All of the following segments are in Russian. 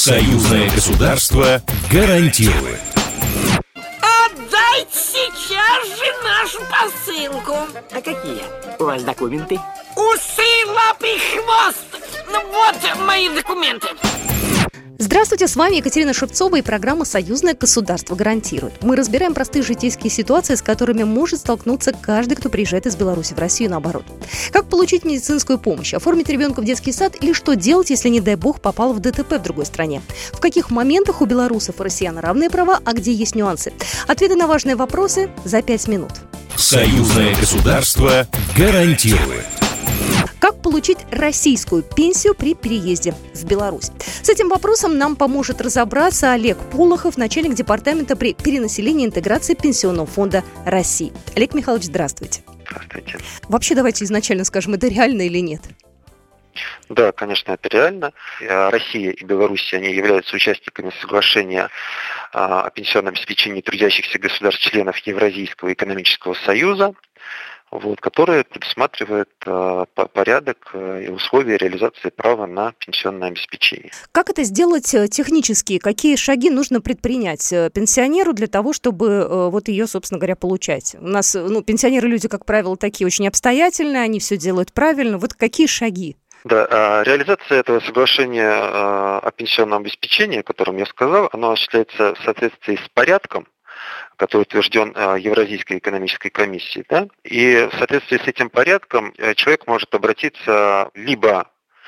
Союзное государство гарантирует. Отдайте сейчас же нашу посылку. А какие у вас документы? Усы, лапы, хвост. Ну вот мои документы. Здравствуйте, с вами Екатерина Шевцова и программа «Союзное государство гарантирует». Мы разбираем простые житейские ситуации, с которыми может столкнуться каждый, кто приезжает из Беларуси в Россию и наоборот. Как получить медицинскую помощь, оформить ребенка в детский сад или что делать, если, не дай бог, попал в ДТП в другой стране? В каких моментах у белорусов и россиян равные права, а где есть нюансы? Ответы на важные вопросы за 5 минут. Союзное государство гарантирует. Как получить российскую пенсию при переезде в Беларусь? С этим вопросом нам поможет разобраться Олег Полохов, начальник департамента при перенаселении и интеграции Пенсионного фонда России. Олег Михайлович, здравствуйте. Здравствуйте. Вообще, давайте изначально скажем, это реально или нет? Да, конечно, это реально. Россия и Беларусь, они являются участниками соглашения о пенсионном обеспечении трудящихся государств-членов Евразийского экономического союза, который предусматривает порядок и условия реализации права на пенсионное обеспечение. Как это сделать технически? Какие шаги нужно предпринять пенсионеру для того, чтобы ее, собственно говоря, получать? У нас пенсионеры люди, как правило, такие очень обстоятельные, они все делают правильно. Вот какие шаги? Да, реализация этого соглашения о пенсионном обеспечении, о котором я сказал, оно осуществляется в соответствии с порядком, который утвержден Евразийской экономической комиссией, да? И в соответствии с этим порядком человек может обратиться либо,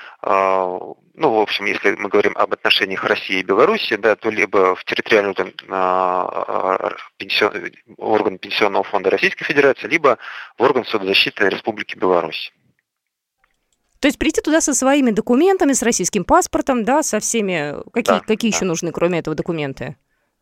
если мы говорим об отношениях России и Беларуси, да, то либо в территориальный орган Пенсионного фонда Российской Федерации, либо в орган соцзащиты Республики Беларусь. То есть прийти туда со своими документами, с российским паспортом, да, со всеми... Какие еще нужны, кроме этого, документы?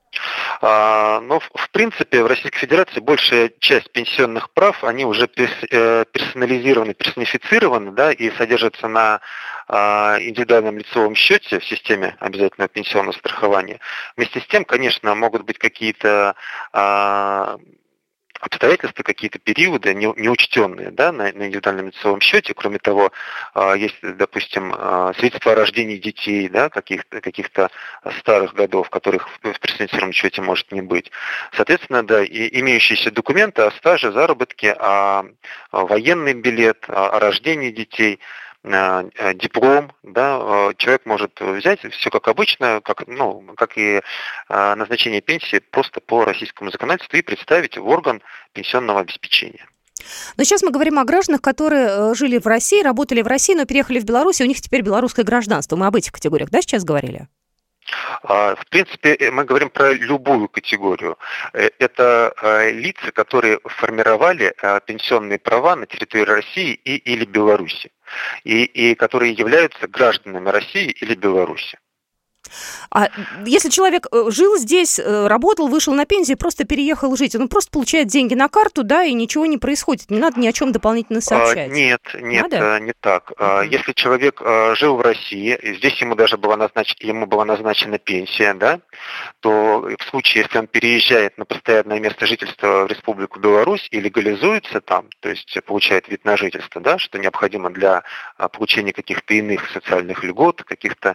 В принципе, в Российской Федерации большая часть пенсионных прав, они уже персонализированы, персонифицированы, да, и содержатся на индивидуальном лицевом счете в системе обязательного пенсионного страхования. Вместе с тем, конечно, могут быть какие-то обстоятельства, какие-то периоды неучтенные, да, на индивидуальном лицевом счете. Кроме того, есть, допустим, свидетельства о рождении детей, да, каких-то старых годов, которых в персонифицированном счете может не быть. Соответственно, да, и имеющиеся документы о стаже, заработке, о военный билет, о рождении детей, диплом, да, человек может взять все как обычно, как и назначение пенсии просто по российскому законодательству и представить в орган пенсионного обеспечения. Но сейчас мы говорим о гражданах, которые жили в России, работали в России, но переехали в Беларусь, и у них теперь белорусское гражданство. Мы об этих категориях, да, сейчас говорили? В принципе, мы говорим про любую категорию. Это лица, которые формировали пенсионные права на территории России или Беларуси, и которые являются гражданами России или Беларуси. А если человек жил здесь, работал, вышел на пенсию, просто переехал жить, он просто получает деньги на карту, да, и ничего не происходит, не надо ни о чем дополнительно сообщать? Нет, не так. Если человек жил в России, здесь ему была назначена пенсия, да, то в случае, если он переезжает на постоянное место жительства в Республику Беларусь и легализуется там, то есть получает вид на жительство, да, что необходимо для получения каких-то иных социальных льгот, каких-то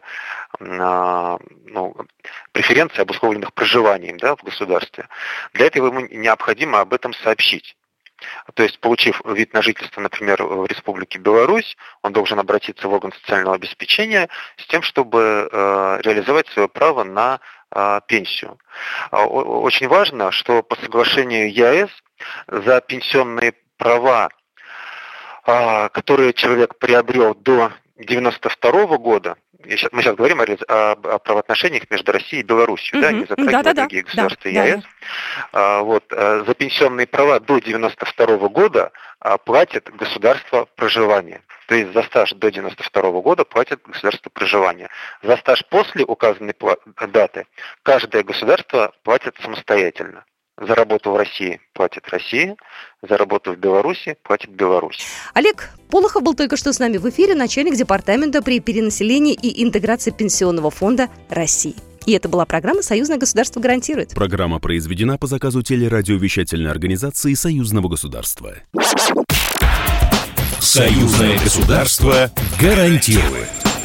преференций, обусловленных проживанием, да, в государстве. Для этого ему необходимо об этом сообщить. То есть, получив вид на жительство, например, в Республике Беларусь, он должен обратиться в орган социального обеспечения с тем, чтобы реализовать свое право на пенсию. Очень важно, что по соглашению ЕАЭС за пенсионные права, которые человек приобрел до 1992 года, мы сейчас говорим о правоотношениях между Россией и Беларусью, да, не затрагивая другие государства ЕАЭС. За пенсионные права до 1992 года платит государство проживания. То есть за стаж до 1992 года платит государство проживания. За стаж после указанной даты каждое государство платит самостоятельно. За работу в России платит Россия, за работу в Беларуси платит Беларусь. Олег Полохов был только что с нами в эфире, начальник департамента при перенаселении и интеграции Пенсионного фонда России. И это была программа «Союзное государство гарантирует». Программа произведена по заказу телерадиовещательной организации Союзного государства. Союзное государство гарантирует.